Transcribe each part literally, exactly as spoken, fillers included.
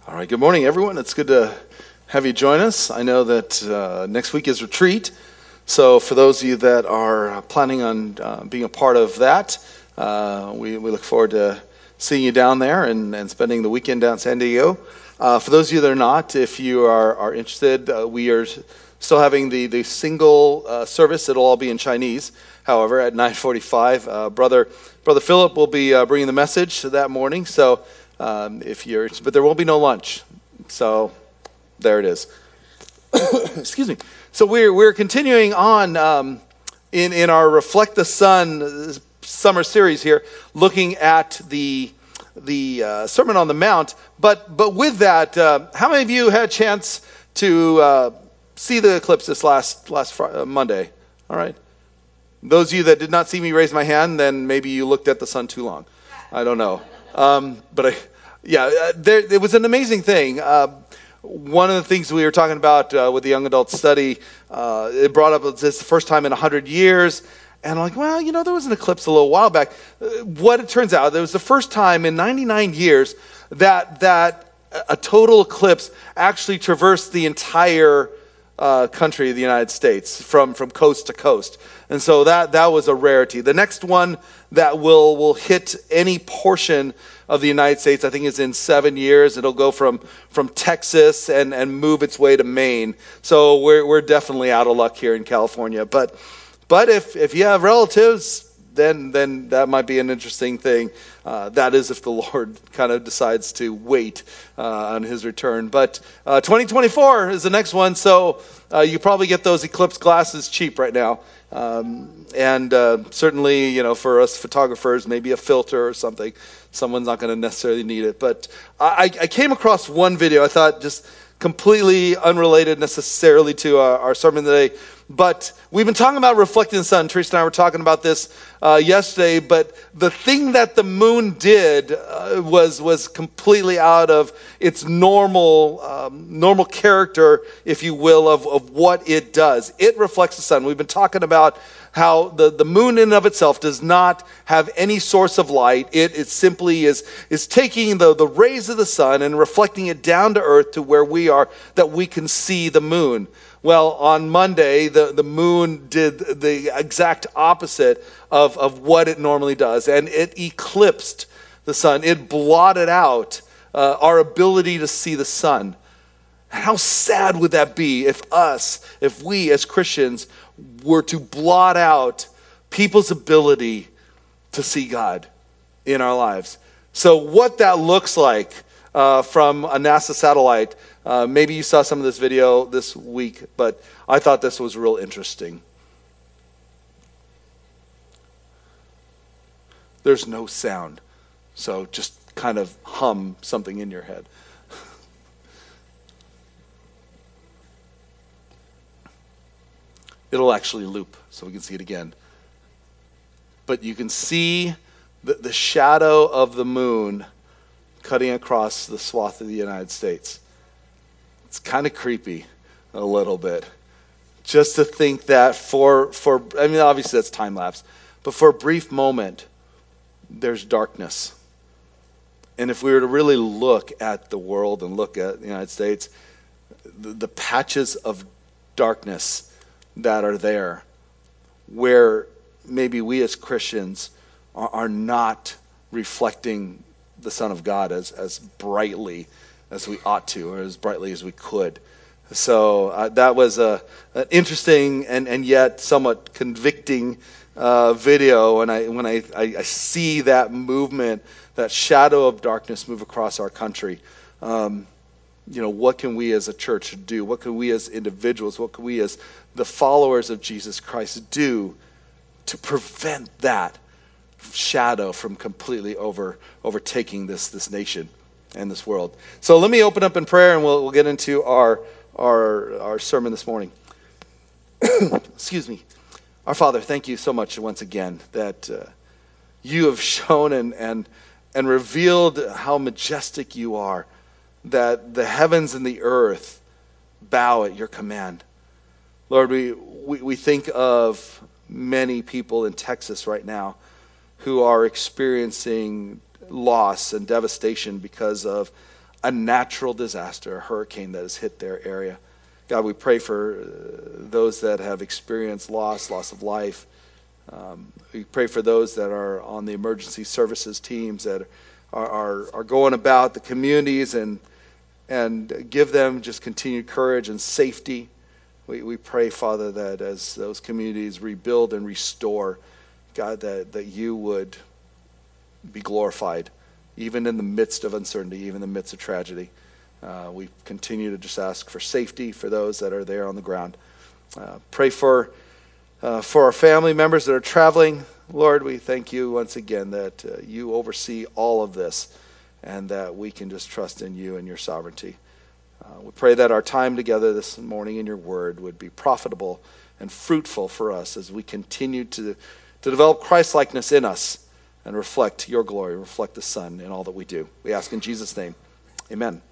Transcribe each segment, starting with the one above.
All right, good morning, everyone. It's good to have you join us. I know that uh, next week is retreat, so for those of you that are planning on uh, being a part of that, uh, we, we look forward to seeing you down there and, and spending the weekend down in San Diego. Uh, for those of you that are not, if you are, are interested, uh, we are still having the, the single uh, service. It'll all be in Chinese, however, at nine forty-five. Uh, Brother Brother Philip will be uh, bringing the message that morning, so Um, if you're, but there will be no lunch. So there it is. Excuse me. So we're we're continuing on um, in in our Reflect the Sun summer series here, looking at the the uh, Sermon on the Mount. But but with that, uh, how many of you had a chance to uh, see the eclipse this last last Friday, uh, Monday? All right. Those of you that did not see me raise my hand, then maybe you looked at the sun too long. I don't know. Um, but I, yeah, uh, there, it was an amazing thing. Uh, one of the things we were talking about uh, with the young adult study, uh, it brought up it's the first time in one hundred years. And I'm like, well, you know, there was an eclipse a little while back. Uh, what it turns out, it was the first time in ninety-nine years that that a total eclipse actually traversed the entire uh, country of the United States from, from coast to coast. And so that, that was a rarity. The next one that will, will hit any portion of the United States, I think, is in seven years. It'll go from, from Texas and, and move its way to Maine. So we're, we're definitely out of luck here in California. But, but if, if you have relatives, then then that might be an interesting thing. Uh, that is if the Lord kind of decides to wait uh, on his return. But uh, twenty twenty-four is the next one, so uh, you probably get those eclipse glasses cheap right now. Um, and uh, certainly, you know, for us photographers, maybe a filter or something. Someone's not going to necessarily need it. But I, I came across one video I thought just completely unrelated necessarily to our, our sermon today. But we've been talking about reflecting the sun. Teresa and I were talking about this uh, yesterday. But the thing that the moon did uh, was was completely out of its normal um, normal character, if you will, of, of what it does. It reflects the sun. We've been talking about how the, the moon in and of itself does not have any source of light. It, it simply is, is taking the, the rays of the sun and reflecting it down to earth to where we are, that we can see the moon. Well, on Monday, the, the moon did the exact opposite of, of what it normally does, and it eclipsed the sun. It blotted out uh, our ability to see the sun. How sad would that be if us, if we as Christians were to blot out people's ability to see God in our lives? So what that looks like uh, from a NASA satellite, uh, maybe you saw some of this video this week, but I thought this was real interesting. There's no sound, so just kind of hum something in your head. It'll actually loop so we can see it again. But you can see the, the shadow of the moon cutting across the swath of the United States. It's kind of creepy a little bit. Just to think that for, for I mean, obviously that's time lapse, but for a brief moment, there's darkness. And if we were to really look at the world and look at the United States, the, the patches of darkness that are there, where maybe we as Christians are, are not reflecting the Son of God as, as brightly as we ought to, or as brightly as we could. So uh, that was a, an interesting and, and yet somewhat convicting uh, video. And I, when I, I, I see that movement, that shadow of darkness move across our country, um, you know, what can we as a church do? What can we as individuals, what can we as the followers of Jesus Christ do to prevent that shadow from completely over overtaking this this nation and this world? So let me open up in prayer, and we'll we'll get into our our our sermon this morning. Excuse me. Our Father, thank you so much once again that uh, you have shown and and and revealed how majestic you are, that the heavens and the earth bow at your command. Lord, we, we, we think of many people in Texas right now who are experiencing loss and devastation because of a natural disaster, a hurricane that has hit their area. God, we pray for uh, those that have experienced loss, loss of life. Um, we pray for those that are on the emergency services teams that are, are, are going about the communities and and give them just continued courage and safety. We, we pray, Father, that as those communities rebuild and restore, God, that, that you would be glorified, even in the midst of uncertainty, even in the midst of tragedy. Uh, we continue to just ask for safety for those that are there on the ground. Uh, pray for uh, for our family members that are traveling. Lord, we thank you once again that uh, you oversee all of this and that we can just trust in you and your sovereignty. Uh, we pray that our time together this morning in your word would be profitable and fruitful for us as we continue to, to develop Christ-likeness in us and reflect your glory, reflect the Son in all that we do. We ask in Jesus' name, amen.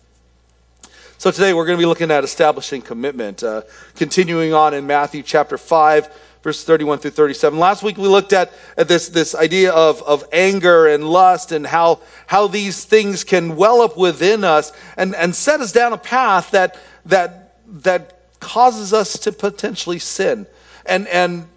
So today we're going to be looking at establishing commitment, uh, continuing on in Matthew chapter five, verse thirty-one through thirty-seven. Last week we looked at, at this, this idea of, of anger and lust and how, how these things can well up within us and, and set us down a path that, that, that causes us to potentially sin and, and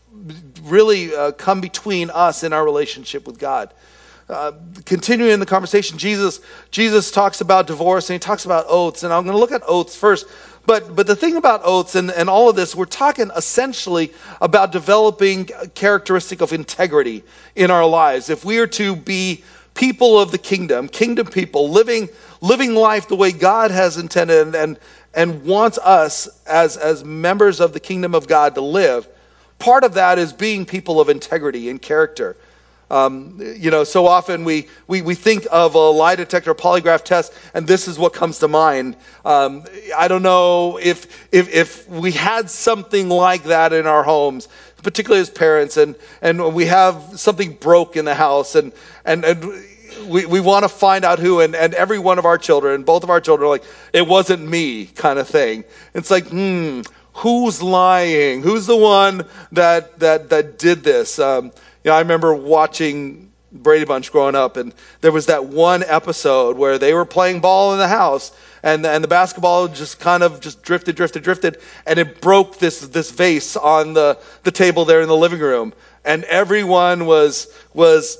really uh, come between us and our relationship with God. Uh, continuing the conversation, Jesus Jesus talks about divorce and he talks about oaths, and I'm going to look at oaths first. But but the thing about oaths and, and all of this, we're talking essentially about developing a characteristic of integrity in our lives. If we are to be people of the kingdom, kingdom people, living living life the way God has intended and and, and wants us as, as members of the kingdom of God to live, part of that is being people of integrity and character. Um, you know, so often we, we, we think of a lie detector, polygraph test, and this is what comes to mind. Um, I don't know if, if if we had something like that in our homes, particularly as parents, and, and we have something broke in the house, and and, and we, we want to find out who, and, and every one of our children, both of our children are like, it wasn't me, kind of thing. It's like, hmm, who's lying? Who's the one that that that did this? Um, You know, I remember watching Brady Bunch growing up, and there was that one episode where they were playing ball in the house, and and the basketball just kind of just drifted, drifted, drifted, and it broke this this vase on the, the table there in the living room, and everyone was was.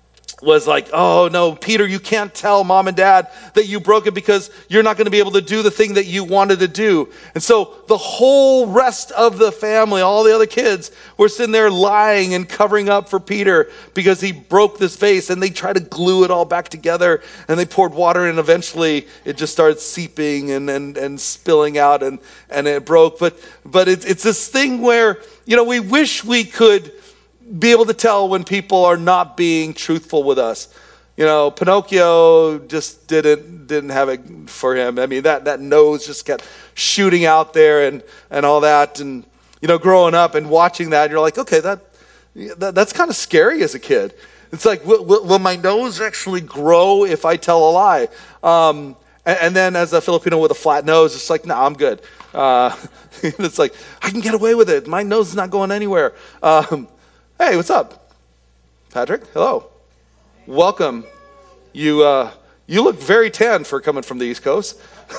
was like, oh no, Peter, you can't tell mom and dad that you broke it because you're not going to be able to do the thing that you wanted to do. And so the whole rest of the family, all the other kids, were sitting there lying and covering up for Peter because he broke this vase, and they tried to glue it all back together, and they poured water in, and eventually it just started seeping and, and, and spilling out, and, and it broke. But, but it's, it's this thing where, you know, we wish we could be able to tell when people are not being truthful with us. You know, Pinocchio just didn't didn't have it for him. I mean, that, that nose just kept shooting out there and, and all that. And, you know, growing up and watching that, you're like, okay, that, that that's kind of scary as a kid. It's like, will, will, will my nose actually grow if I tell a lie? Um, and, and then as a Filipino with a flat nose, it's like, no, nah, I'm good. Uh, it's like, I can get away with it. My nose is not going anywhere. Um, Hey, what's up? Patrick, hello. Welcome. You uh, you look very tan for coming from the East Coast.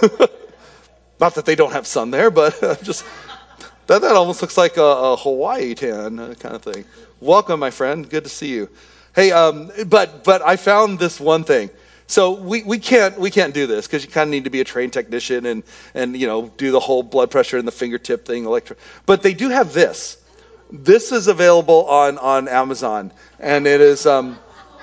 Not that they don't have sun there, but uh, just that, that almost looks like a, a Hawaii tan uh, kind of thing. Welcome, my friend. Good to see you. Hey, um, but but I found this one thing. So we, we can't we can't do this because you kind of need to be a trained technician and and you know do the whole blood pressure and the fingertip thing, electro. But they do have this. This is available on, on Amazon, and it is, um,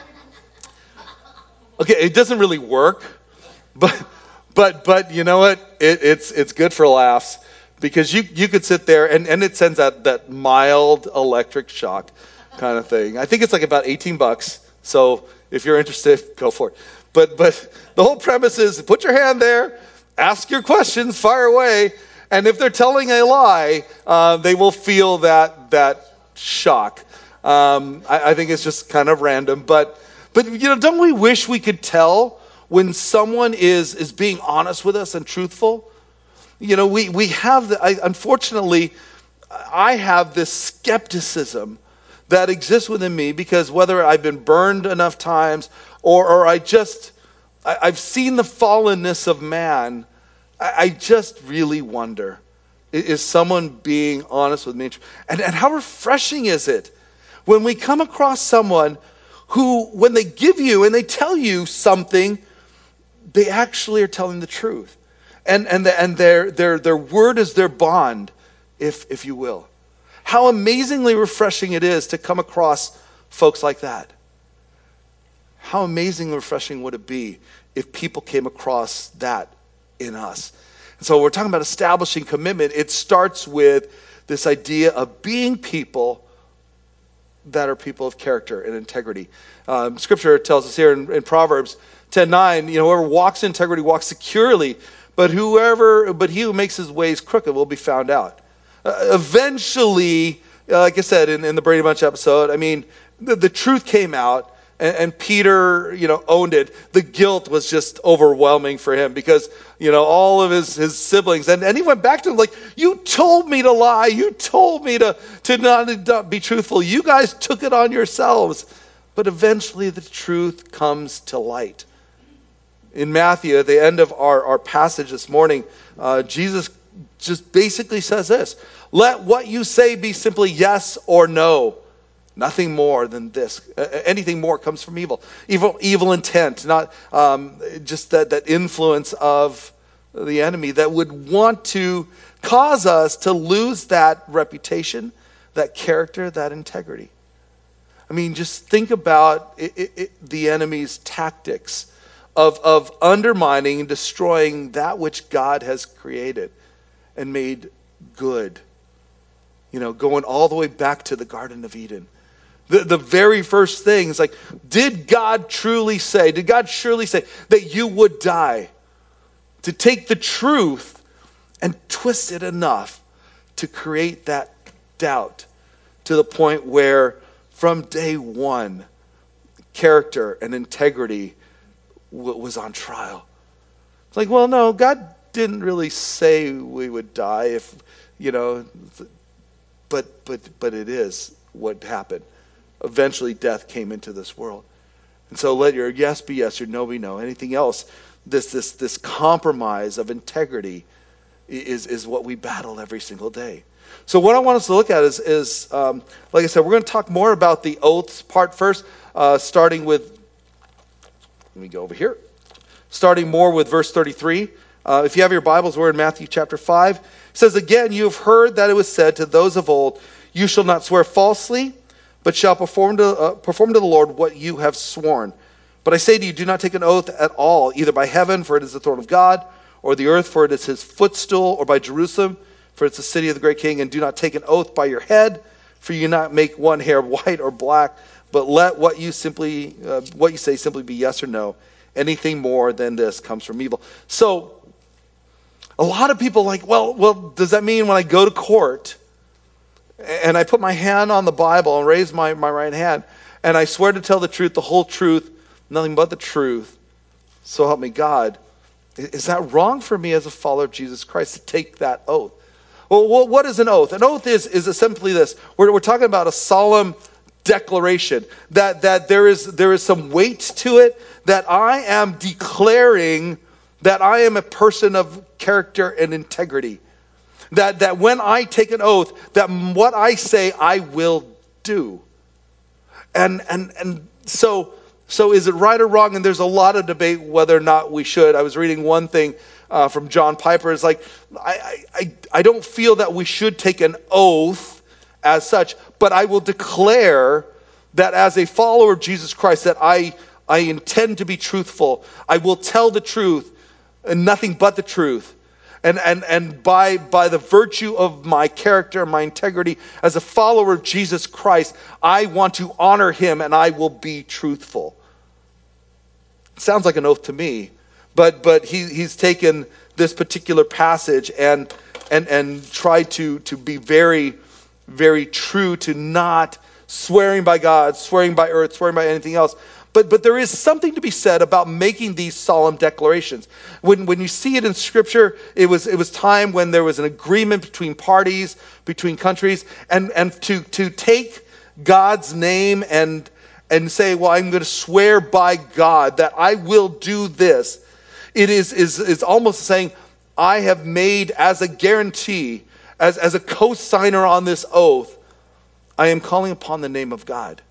okay, it doesn't really work, but but but you know what? It, it's it's good for laughs because you, you could sit there, and, and it sends that, that mild electric shock kind of thing. I think it's like about eighteen bucks, so if you're interested, go for it. But But the whole premise is put your hand there, ask your questions, fire away. And if they're telling a lie, uh, they will feel that that shock. Um, I, I think it's just kind of random, but but you know, don't we wish we could tell when someone is is being honest with us and truthful? You know, we we have the, I, unfortunately, I have this skepticism that exists within me because whether I've been burned enough times or or I just I, I've seen the fallenness of man. I, I just really wonder, i- is someone being honest with me? And, and how refreshing is it when we come across someone who, when they give you and they tell you something, they actually are telling the truth. And and the, and their their their word is their bond, if if you will. How amazingly refreshing it is to come across folks like that. How amazingly refreshing would it be if people came across that in us? And so we're talking about establishing commitment. It starts with this idea of being people that are people of character and integrity. Um, scripture tells us here in, in Proverbs ten nine, you know, whoever walks in integrity walks securely, but whoever, but he who makes his ways crooked will be found out. Uh, eventually, uh, like I said in, in the Brady Bunch episode, I mean, the, the truth came out, and, and Peter, you know, owned it. The guilt was just overwhelming for him because, you know, all of his, his siblings, and, and he went back to them like, you told me to lie. You told me to, to not, not be truthful. You guys took it on yourselves. But eventually the truth comes to light. In Matthew, at the end of our, our passage this morning, uh, Jesus just basically says this: let what you say be simply yes or no. Nothing more than this. Uh, anything more comes from evil. Evil, evil intent, not um, just that, that influence of the enemy that would want to cause us to lose that reputation, that character, that integrity. I mean, just think about it, it, it, the enemy's tactics of, of undermining and destroying that which God has created and made good. You know, going all the way back to the Garden of Eden. The, the very first thing is like, did God truly say, did God surely say that you would die? To take the truth and twist it enough to create that doubt to the point where from day one, character and integrity w- was on trial. It's like, well, no, God didn't really say we would die if, you know, but but but it is what happened. Eventually, death came into this world. And so let your yes be yes, your no be no. Anything else, this this this compromise of integrity is, is what we battle every single day. So what I want us to look at is, is um, like I said, we're going to talk more about the oaths part first, uh, starting with, let me go over here, starting more with verse thirty-three. Uh, if you have your Bibles, we're in Matthew chapter five. It says, again, you have heard that it was said to those of old, you shall not swear falsely, but shall perform to, uh, perform to the Lord what you have sworn. But I say to you, do not take an oath at all, either by heaven, for it is the throne of God, or the earth, for it is his footstool, or by Jerusalem, for it's the city of the great king. And do not take an oath by your head, for you not make one hair white or black, but let what you simply, uh, what you say simply be yes or no. Anything more than this comes from evil. So, a lot of people are like, well, well, does that mean when I go to court and I put my hand on the Bible and raise my, my right hand and I swear to tell the truth, the whole truth, nothing but the truth, so help me God, is that wrong for me as a follower of Jesus Christ to take that oath? Well, what is an oath? An oath is, is simply this. We're, we're talking about a solemn declaration, that, that there is, there is some weight to it, that I am declaring that I am a person of character and integrity. That, that when I take an oath, that what I say I will do. And, and, and so, so is it right or wrong? And there's a lot of debate whether or not we should. I was reading one thing uh, from John Piper. It's like, I, I, I don't feel that we should take an oath as such, but I will declare that as a follower of Jesus Christ, that I, I intend to be truthful. I will tell the truth and nothing but the truth. And and and by by the virtue of my character, my integrity as a follower of Jesus Christ, I want to honor him and I will be truthful. It sounds like an oath to me, but but he he's taken this particular passage and and and tried to to be very very true to not swearing by God, swearing by earth, swearing by anything else. But but there is something to be said about making these solemn declarations. When when you see it in Scripture, it was it was time when there was an agreement between parties, between countries, and, and to, to take God's name and and say, well, I'm going to swear by God that I will do this, it is, is, is almost saying, I have made as a guarantee, as, as a co-signer on this oath, I am calling upon the name of God.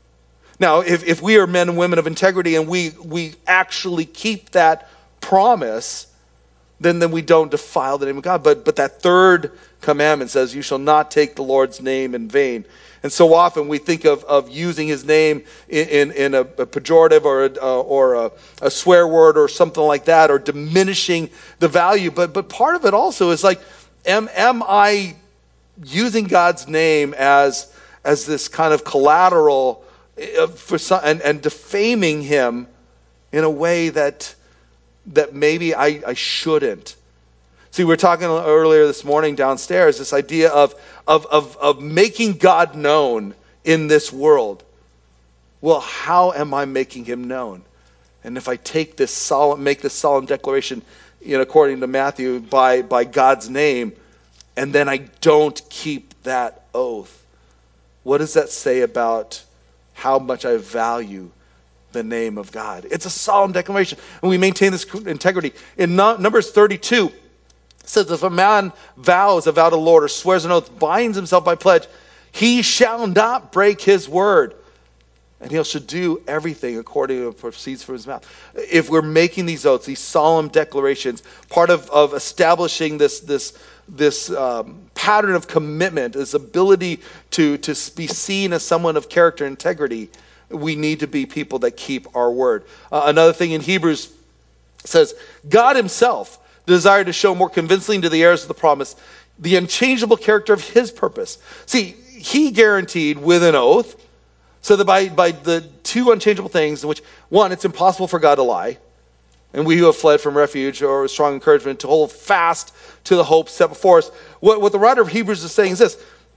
Now, if, if we are men and women of integrity and we, we actually keep that promise, then, then we don't defile the name of God. But, but that third commandment says, you shall not take the Lord's name in vain. And so often we think of, of using his name in, in, in a, a pejorative or, a, uh, or a, a swear word or something like that, or diminishing the value. But, but part of it also is like, am, am I using God's name as, as this kind of collateral for some, and, and defaming him in a way that, that maybe I, I shouldn't? See, we were talking earlier this morning downstairs, this idea of, of, of, of making God known in this world. Well, how am I making him known? And if I take this solemn, make this solemn declaration, you know, according to Matthew, by, by God's name, and then I don't keep that oath, what does that say about how much I value the name of God? It's a solemn declaration, and we maintain this integrity. In Numbers thirty-two, it says, if a man vows a vow to the Lord or swears an oath, binds himself by pledge, he shall not break his word, and he shall do everything according to what proceeds from his mouth. If we're making these oaths, these solemn declarations, part of, of establishing this, this, this um, pattern of commitment, this ability to, to be seen as someone of character and integrity, we need to be people that keep our word. Uh, another thing in Hebrews says, God himself desired to show more convincingly to the heirs of the promise the unchangeable character of his purpose. See, he guaranteed with an oath, so that by, by the two unchangeable things, in which, one, it's impossible for God to lie, and we who have fled from refuge or strong encouragement to hold fast to the hope set before us. What, what the writer of Hebrews is saying is this: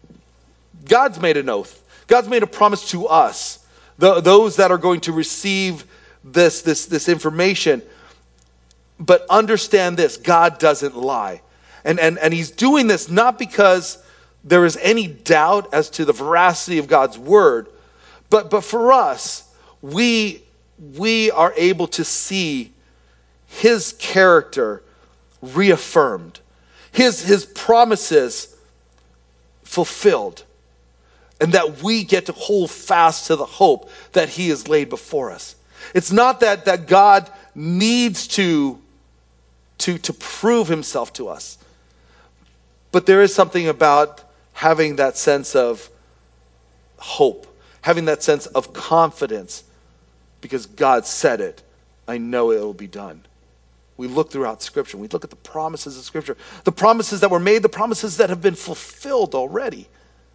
God's made an oath. God's made a promise to us, the, those that are going to receive this, this, this information. But understand this, God doesn't lie. And, and, and he's doing this not because there is any doubt as to the veracity of God's word, but, but for us, we, we are able to see his character reaffirmed, his, his promises fulfilled, and that we get to hold fast to the hope that he has laid before us. It's not that, that God needs to To, to prove himself to us. But there is something about having that sense of hope, having that sense of confidence, because God said it, I know it will be done. We look throughout Scripture, we look at the promises of Scripture, the promises that were made, the promises that have been fulfilled already.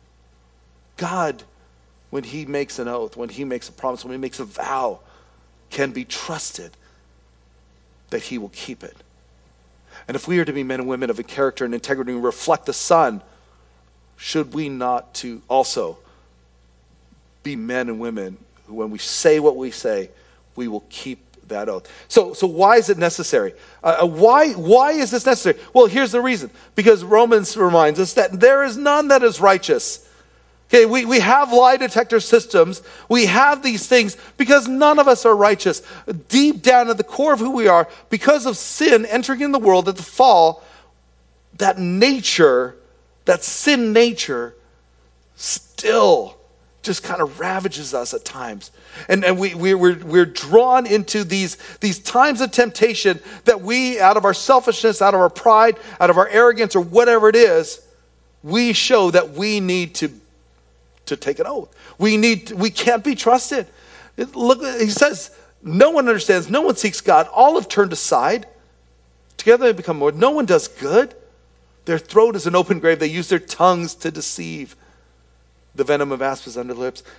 God, when he makes an oath, when he makes a promise, when he makes a vow, can be trusted that he will keep it. And if we are to be men and women of a character and integrity and reflect the Son, should we not to also be men and women who, when we say what we say, we will keep that oath? So, so why is it necessary? Uh, why, why is this necessary? Well, here's the reason. Because Romans reminds us that there is none that is righteous. Okay, we, we have lie detector systems. We have these things because none of us are righteous. Deep down at the core of who we are, because of sin entering in the world at the fall, that nature, that sin nature, still just kind of ravages us at times. And, and we, we, we're, we're drawn into these, these times of temptation that we, out of our selfishness, out of our pride, out of our arrogance, or whatever it is, we show that we need to to take an oath. We need, we can't be trusted. It, look, he says, no one understands, no one seeks God. All have turned aside. Together they become more. No one does good. Their throat is an open grave. They use their tongues to deceive. The venom of asp is under the lips.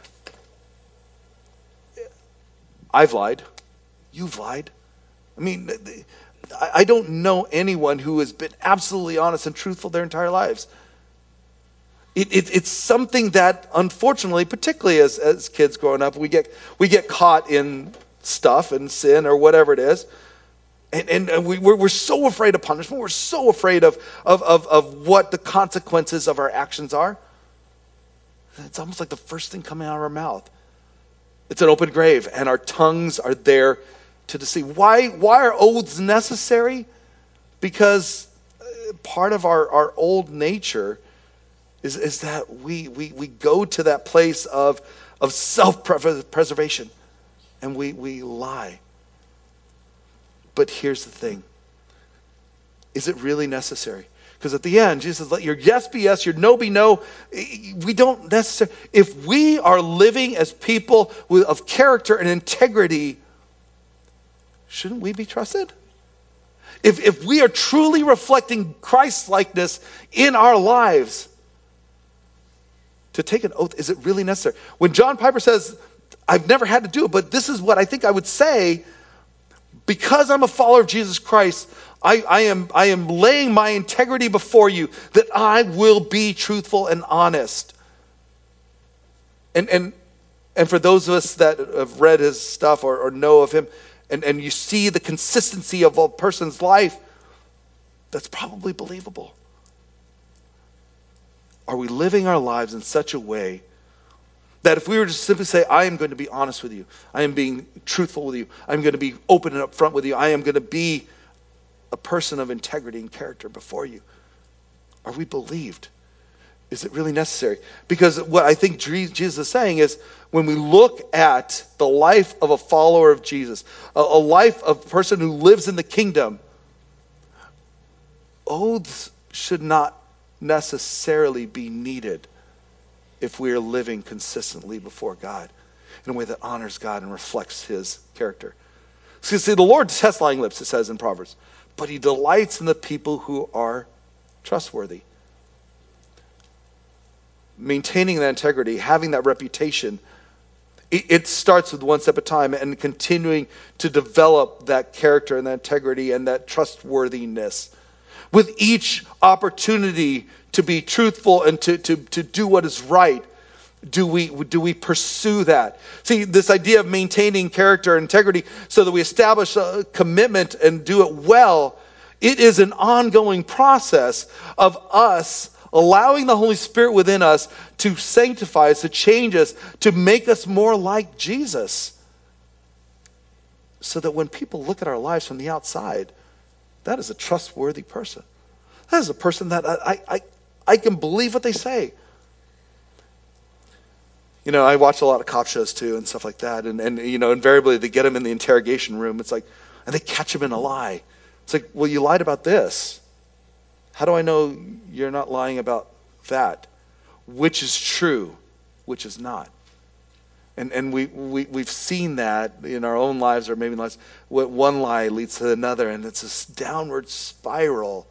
I've lied. You've lied. I mean, I don't know anyone who has been absolutely honest and truthful their entire lives. It, it, it's something that, unfortunately, particularly as, as kids growing up, we get we get caught in stuff and sin or whatever it is. And, and, and we, we're, we're so afraid of punishment. We're so afraid of, of, of, of what the consequences of our actions are. It's almost like the first thing coming out of our mouth. It's an open grave, and our tongues are there to deceive. Why, why are oaths necessary? Because part of our, our old nature is, is that we, we, we go to that place of, of self-preservation, and we, we lie. But here's the thing. Is it really necessary? Because at the end, Jesus says, let your yes be yes, your no be no. We don't necessarily, if we are living as people with, of character and integrity, shouldn't we be trusted? If, if we are truly reflecting Christ-likeness in our lives, to take an oath, is it really necessary? When John Piper says, I've never had to do it, but this is what I think I would say, because I'm a follower of Jesus Christ, I, I am I am laying my integrity before you that I will be truthful and honest. And and and for those of us that have read his stuff or, or know of him, and, and you see the consistency of a person's life, that's probably believable. Are we living our lives in such a way that if we were to simply say, I am going to be honest with you, I am being truthful with you, I'm going to be open and upfront with you, I am going to be a person of integrity and character before you, are we believed? Is it really necessary? Because what I think Jesus is saying is, when we look at the life of a follower of Jesus, a, a life of a person who lives in the kingdom, oaths should not necessarily be needed if we are living consistently before God in a way that honors God and reflects his character. So, see, the Lord tests lying lips, it says in Proverbs, but he delights in the people who are trustworthy. Maintaining that integrity, having that reputation, it, it starts with one step at a time, and continuing to develop that character and that integrity and that trustworthiness. With each opportunity to be truthful and to, to, to do what is right, do we do we pursue that? See, this idea of maintaining character and integrity so that we establish a commitment and do it well, it is an ongoing process of us allowing the Holy Spirit within us to sanctify us, to change us, to make us more like Jesus. So that when people look at our lives from the outside, that is a trustworthy person. That is a person that I, I, I can believe what they say. You know, I watch a lot of cop shows too and stuff like that. And, and you know, invariably they get them in the interrogation room. It's like, and they catch them in a lie. It's like, well, you lied about this. How do I know you're not lying about that? Which is true, which is not. And and we, we, we've seen that in our own lives, or maybe in lives. What one lie leads to another, and it's this downward spiral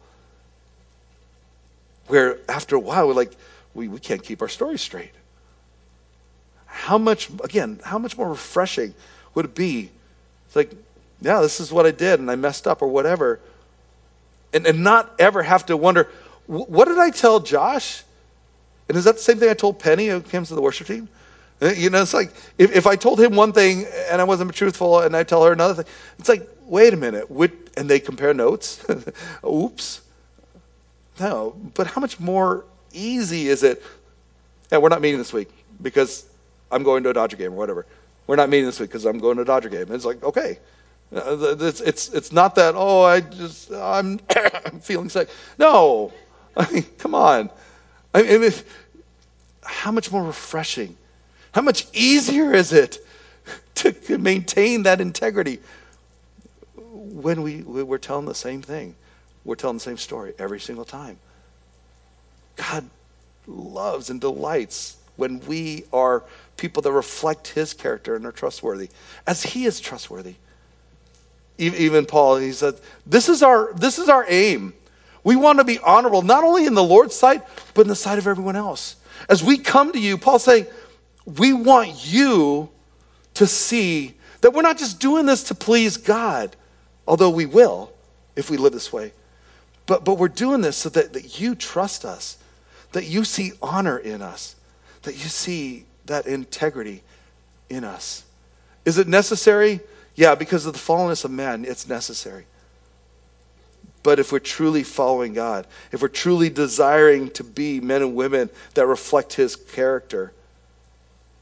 where after a while we're like, we, we can't keep our story straight. How much, again, how much more refreshing would it be? It's like, yeah, this is what I did, and I messed up or whatever. And, and not ever have to wonder, what did I tell Josh? And is that the same thing I told Penny who comes to the worship team? You know, it's like, if, if I told him one thing and I wasn't truthful and I tell her another thing, it's like, wait a minute, what, and they compare notes? Oops. No, but how much more easy is it? Yeah, we're not meeting this week because I'm going to a Dodger game or whatever. We're not meeting this week because I'm going to a Dodger game. And it's like, okay. Uh, it's, it's, it's not that, oh, I just, I'm, I'm feeling sick. No. I mean, come on. I mean, it, how much more refreshing, how much easier is it to maintain that integrity when we, we're telling the same thing? We're telling the same story every single time. God loves and delights when we are people that reflect his character and are trustworthy, as he is trustworthy. Even Paul, he said, this is our this is our aim. We want to be honorable, not only in the Lord's sight, but in the sight of everyone else. As we come to you, Paul's saying, we want you to see that we're not just doing this to please God, although we will if we live this way. But but we're doing this so that, that you trust us, that you see honor in us, that you see that integrity in us. Is it necessary? Yeah, because of the fallenness of man, it's necessary. But if we're truly following God, if we're truly desiring to be men and women that reflect his character,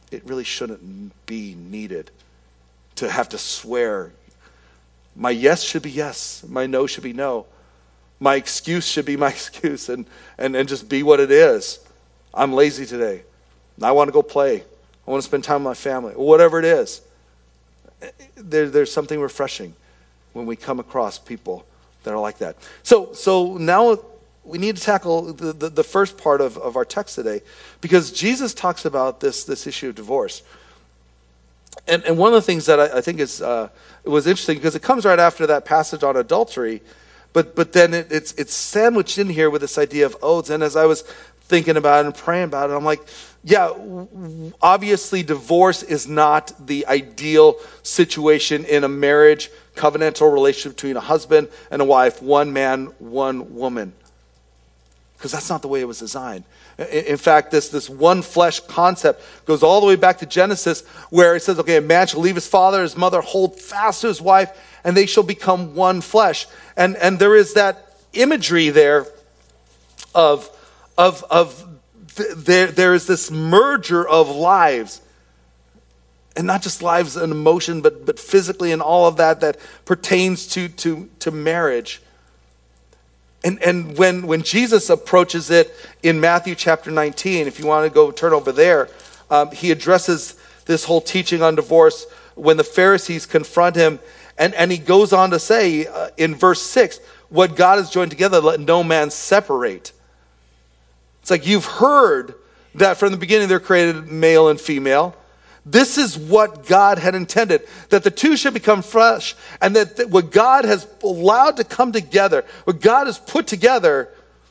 it really shouldn't be needed to have to swear. My yes should be yes. My no should be no. My excuse should be my excuse and, and, and just be what it is. I'm lazy today. I want to go play. I want to spend time with my family. Whatever it is. There, there's something refreshing when we come across people that are like that. So so now we need to tackle the, the, the first part of, of our text today, because Jesus talks about this, this issue of divorce. And and one of the things that I, I think is uh, it was interesting, because it comes right after that passage on adultery, but but then it, it's it's sandwiched in here with this idea of oaths. And as I was thinking about it and praying about it, I'm like, yeah, obviously divorce is not the ideal situation in a marriage, covenantal relationship between a husband and a wife, one man, one woman. Because that's not the way it was designed. In fact, this, this one flesh concept goes all the way back to Genesis, where it says, okay, a man shall leave his father, his mother, hold fast to his wife, and they shall become one flesh. And and there is that imagery there of, of, of th- there, there is this merger of lives. And not just lives and emotion, but, but physically and all of that that pertains to, to, to marriage. And and when, when Jesus approaches it in Matthew chapter nineteen, if you want to go turn over there, um, he addresses this whole teaching on divorce when the Pharisees confront him. And, and he goes on to say uh, in verse six, what God has joined together, let no man separate. It's like, you've heard that from the beginning they're created male and female. This is what God had intended, that the two should become flesh, and that, that what God has allowed to come together, what God has put together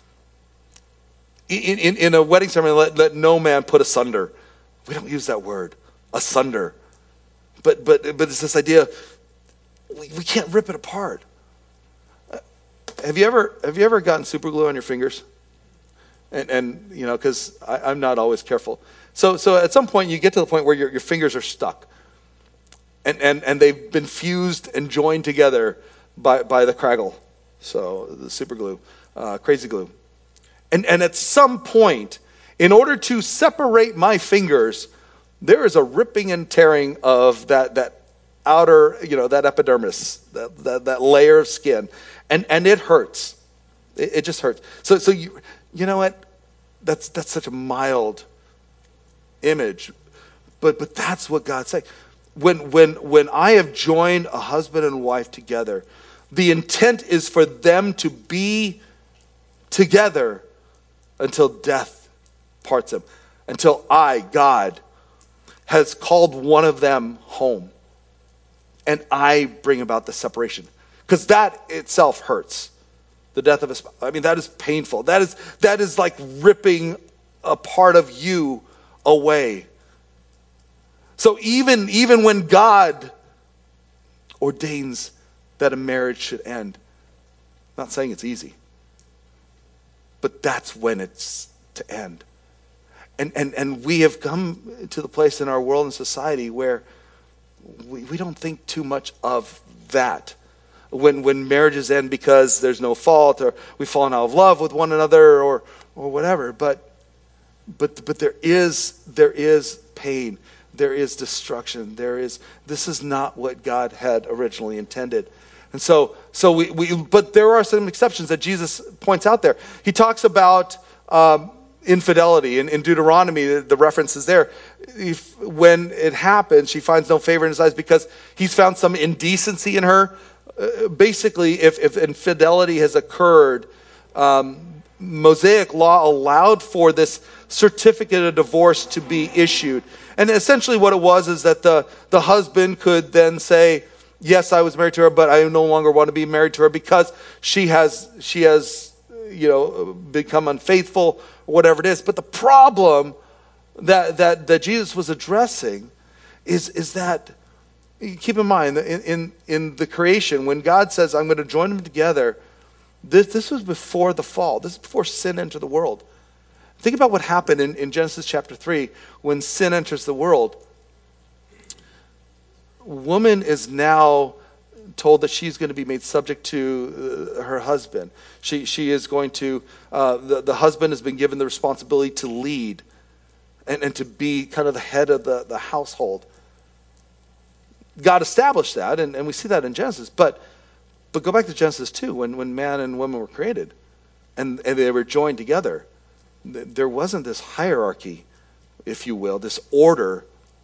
in, in, in a wedding ceremony, let, let no man put asunder. We don't use that word, asunder. But but but it's this idea, we, we can't rip it apart. Have you ever have you ever gotten super glue on your fingers? And, and you know, because I'm not always careful. So so at some point you get to the point where your, your fingers are stuck. And, and and they've been fused and joined together by, by the Craggle. So the super glue, uh, crazy glue. And and at some point, in order to separate my fingers, there is a ripping and tearing of that that outer, you know, that epidermis, that that, that layer of skin. And and it hurts. It, it just hurts. So so you you know what? That's that's such a mild image. But but that's what God's saying. When when when I have joined a husband and wife together, the intent is for them to be together until death parts them. Until I, God, has called one of them home. And I bring about the separation. Because that itself hurts. The death of a spouse. I mean, that is painful. That is that is like ripping a part of you away. So even, even when God ordains that a marriage should end, I'm not saying it's easy, but that's when it's to end. And and and we have come to the place in our world and society where we, we don't think too much of that. When when marriages end because there's no fault, or we've fallen out of love with one another, or or whatever. But but but there is there is pain. There is destruction. There is this is not what God had originally intended. And so so we, we but there are some exceptions that Jesus points out there. He talks about um, infidelity in, in Deuteronomy. The, the reference is there. If, when it happens, she finds no favor in his eyes because he's found some indecency in her. Uh, basically, if, if infidelity has occurred, um, Mosaic law allowed for this certificate of divorce to be issued. And essentially what it was is that the, the husband could then say, yes, I was married to her, but I no longer want to be married to her because she has, she has, you know, become unfaithful, or whatever it is. But the problem that, that, that Jesus was addressing is, is that, keep in mind, in, in, in the creation, when God says, I'm going to join them together, this, this was before the fall. This is before sin entered the world. Think about what happened in, in Genesis chapter three when sin enters the world. Woman is now told that she's going to be made subject to uh, her husband. She she is going to, uh, the, the husband has been given the responsibility to lead. and, and to be kind of the head of the, the household. God established that, and, and we see that in Genesis. But but go back to Genesis two, when, when man and woman were created, and, and they were joined together. There wasn't this hierarchy, if you will, this order.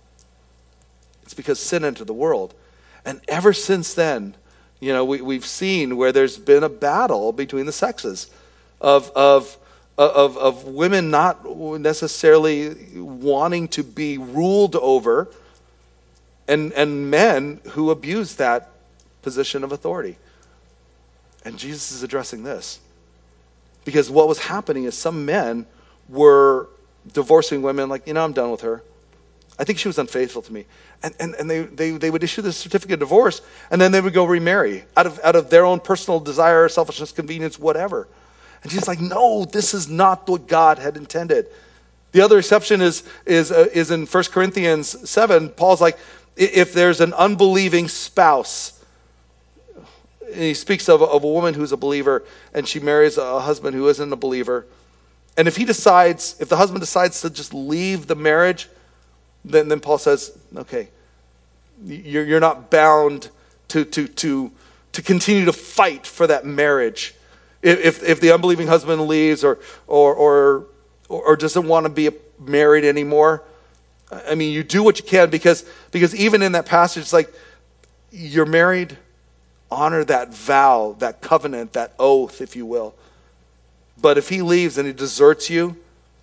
It's because sin entered the world. And ever since then, you know, we, we've seen where there's been a battle between the sexes of of of, of women not necessarily wanting to be ruled over, and, and men who abuse that position of authority. And Jesus is addressing this. Because what was happening is some men were divorcing women like, you know, I'm done with her. I think she was unfaithful to me. And and, and they, they, they would issue this certificate of divorce, and then they would go remarry out of out of their own personal desire, selfishness, convenience, whatever. And she's like, no, this is not what God had intended. The other exception is is uh, is in First Corinthians seven. Paul's like, if there's an unbelieving spouse, and he speaks of, of a woman who's a believer, and she marries a husband who isn't a believer. And if he decides, if the husband decides to just leave the marriage, then, then Paul says, okay, you're, you're not bound to, to, to, to continue to fight for that marriage. If, if the unbelieving husband leaves or, or, or, or doesn't want to be married anymore, I mean, you do what you can, because, because even in that passage, it's like, you're married. Honor that vow, that covenant, that oath, if you will. But if he leaves and he deserts you,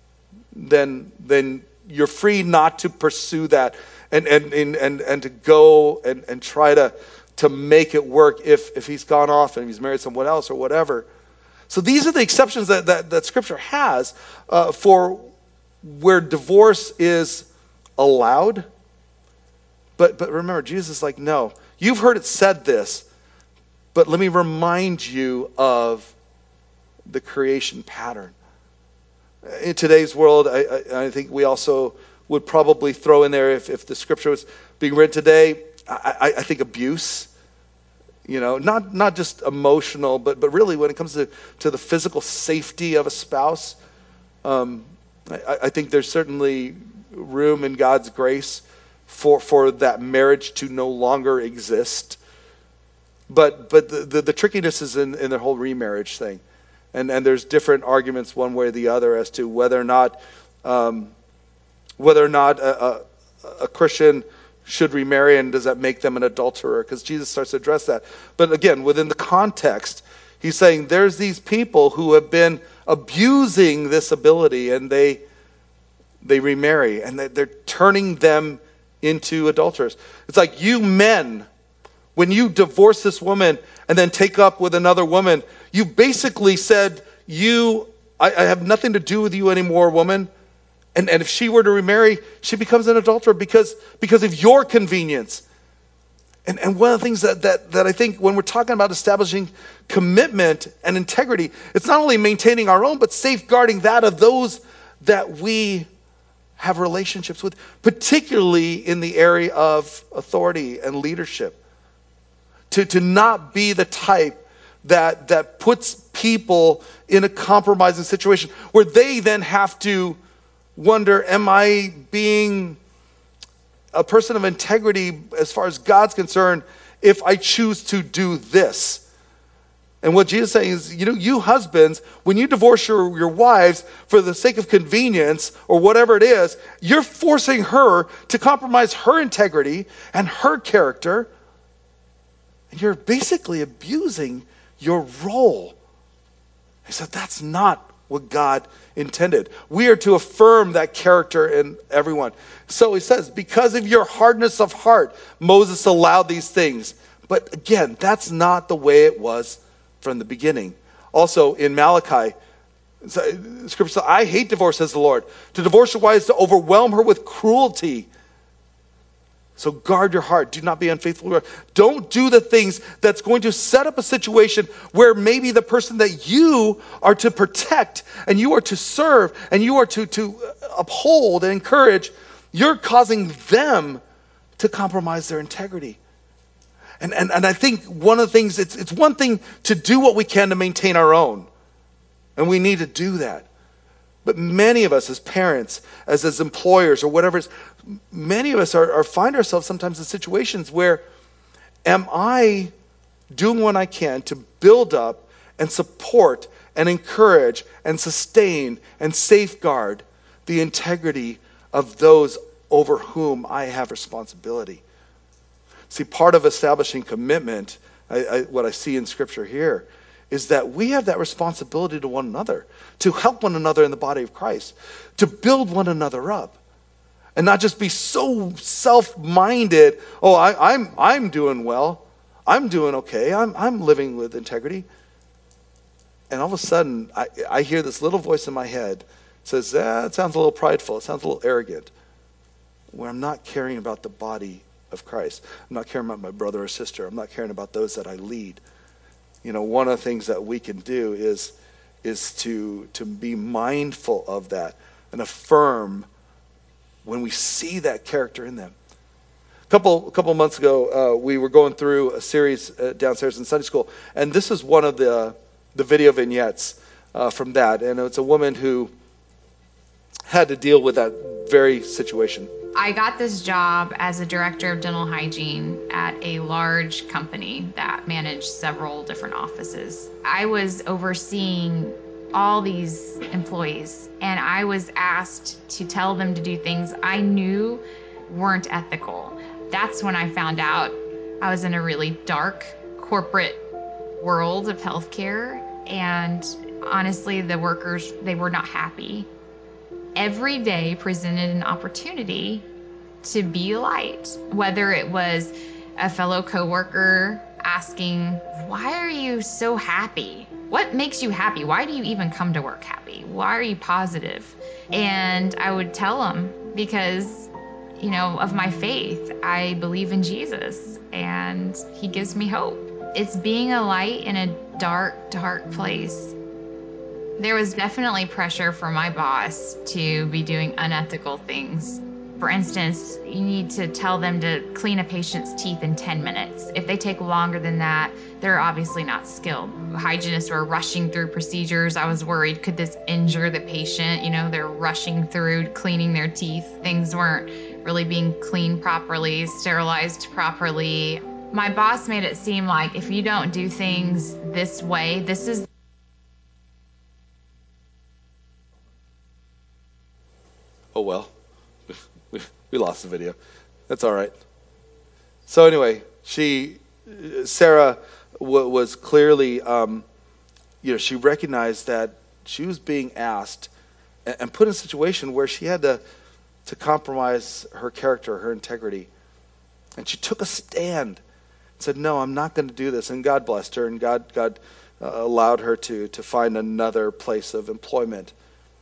then then you're free not to pursue that and and and and, and to go and, and try to, to make it work if, if he's gone off and he's married someone else or whatever. So these are the exceptions that, that, that Scripture has uh, for where divorce is allowed. But but remember, Jesus is like, no, you've heard it said this, but let me remind you of the creation pattern. In today's world, I, I, I think we also would probably throw in there, if, if the scripture was being read today, I, I think abuse. You know, not not just emotional, but but really when it comes to, to the physical safety of a spouse, um, I, I think there's certainly room in God's grace for, for that marriage to no longer exist. But but the, the, the trickiness is in, in the whole remarriage thing. And and there's different arguments one way or the other as to whether or not um, whether or not a, a, a Christian should remarry, and does that make them an adulterer? Because Jesus starts to address that. But again, within the context, he's saying there's these people who have been abusing this ability, and they they remarry, and they're turning them into adulterers. It's like, you men, when you divorce this woman and then take up with another woman, you basically said, you, I, I have nothing to do with you anymore, woman. And, and if she were to remarry, she becomes an adulterer because, because of your convenience. And, and one of the things that, that, that I think when we're talking about establishing commitment and integrity, it's not only maintaining our own, but safeguarding that of those that we have relationships with, particularly in the area of authority and leadership. To, to not be the type that that puts people in a compromising situation where they then have to wonder, am I being a person of integrity as far as God's concerned if I choose to do this? And what Jesus is saying is, you know, you husbands, when you divorce your, your wives for the sake of convenience or whatever it is, you're forcing her to compromise her integrity and her character. And you're basically abusing your role. He said that's not what God intended. We are to affirm that character in everyone. So he says, because of your hardness of heart, Moses allowed these things. But again, that's not the way it was from the beginning. Also in Malachi, scripture says, I hate divorce, says the Lord. To divorce your wife is to overwhelm her with cruelty. So guard your heart. Do not be unfaithful. Don't do the things that's going to set up a situation where maybe the person that you are to protect and you are to serve and you are to, to uphold and encourage, you're causing them to compromise their integrity. And, and, and I think one of the things, it's, it's one thing to do what we can to maintain our own. And we need to do that. But many of us as parents, as as employers or whatever, it is, many of us are, are find ourselves sometimes in situations where, am I doing what I can to build up and support and encourage and sustain and safeguard the integrity of those over whom I have responsibility? See, part of establishing commitment, I, I, what I see in Scripture here, is that we have that responsibility to one another, to help one another in the body of Christ, to build one another up, and not just be so self-minded. Oh, I, I'm I'm doing well, I'm doing okay, I'm I'm living with integrity, and all of a sudden I, I hear this little voice in my head says, "Ah, it sounds a little prideful, it sounds a little arrogant," where I'm not caring about the body of Christ. I'm not caring about my brother or sister. I'm not caring about those that I lead. You know, one of the things that we can do is is to to be mindful of that and affirm when we see that character in them. A couple a couple months ago, uh, we were going through a series uh, downstairs in Sunday school, and this is one of the the video vignettes uh, from that, and it's a woman who had to deal with that very situation. I got this job as a director of dental hygiene at a large company that managed several different offices. I was overseeing all these employees, and I was asked to tell them to do things I knew weren't ethical. That's when I found out I was in a really dark corporate world of healthcare, and honestly, the workers, they were not happy. Every day presented an opportunity to be a light, whether it was a fellow coworker asking, "Why are you so happy? What makes you happy? Why do you even come to work happy? Why are you positive?" And I would tell them, because, you know, of my faith, I believe in Jesus and he gives me hope. It's being a light in a dark, dark place. There was definitely pressure from my boss to be doing unethical things. For instance, you need to tell them to clean a patient's teeth in ten minutes. If they take longer than that, they're obviously not skilled. Hygienists were rushing through procedures. I was worried, could this injure the patient? You know, they're rushing through cleaning their teeth. Things weren't really being cleaned properly, sterilized properly. My boss made it seem like if you don't do things this way, this is Oh well, we, we lost the video. That's all right. So anyway, she, Sarah, w- was clearly, um, you know, she recognized that she was being asked and, and put in a situation where she had to to compromise her character, her integrity, and she took a stand. Said, "No, I'm not going to do this." And God blessed her, and God God uh, allowed her to to find another place of employment.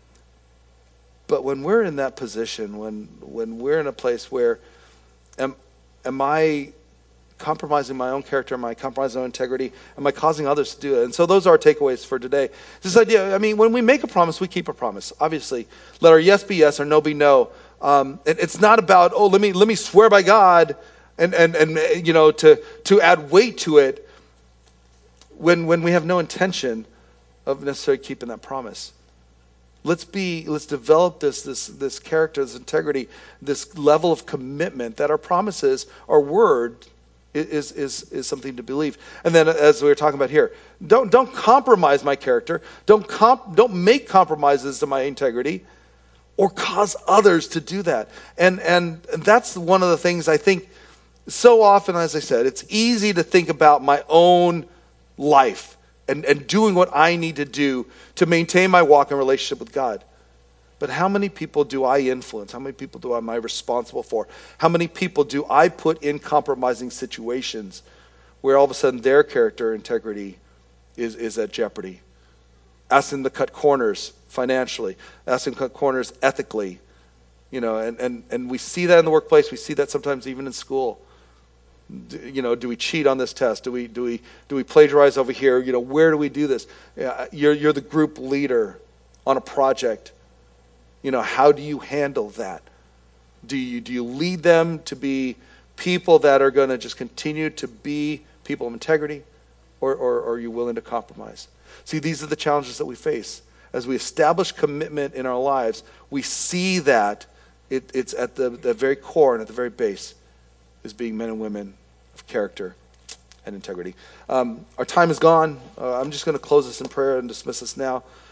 But when we're in that position, when when we're in a place where am am I compromising my own character? Am I compromising my own integrity? Am I causing others to do it? And so those are our takeaways for today. This idea, I mean, when we make a promise, we keep a promise. Obviously, let our yes be yes, our no be no. Um, it, it's not about, oh, let me let me swear by God, and and and you know to to add weight to it when when we have no intention of necessarily keeping that promise. Let's be, let's develop this, this, this character, this integrity, this level of commitment that our promises, our word, is, is, is something to believe. And then, as we were talking about here, don't, don't compromise my character. Don't comp, don't make compromises to my integrity, or cause others to do that. And, and that's one of the things I think so often, as I said, it's easy to think about my own life and, and doing what I need to do to maintain my walk and relationship with God. But how many people do I influence? How many people do I, am I responsible for? How many people do I put in compromising situations where all of a sudden their character integrity is, is at jeopardy? Ask them to cut corners financially. Ask them to cut corners ethically. You know, and, and, and we see that in the workplace. We see that sometimes even in school. You know, do we cheat on this test? Do we do we do we plagiarize over here? You know, where do we do this? You're you're the group leader on a project. You know, how do you handle that? Do you do you lead them to be people that are going to just continue to be people of integrity, or, or, or are you willing to compromise? See, these are the challenges that we face, as we establish commitment in our lives, we see that it, it's at the, the very core and at the very base is being men and women of character and integrity. Um, our time is gone. Uh, I'm just going to close this in prayer and dismiss us now.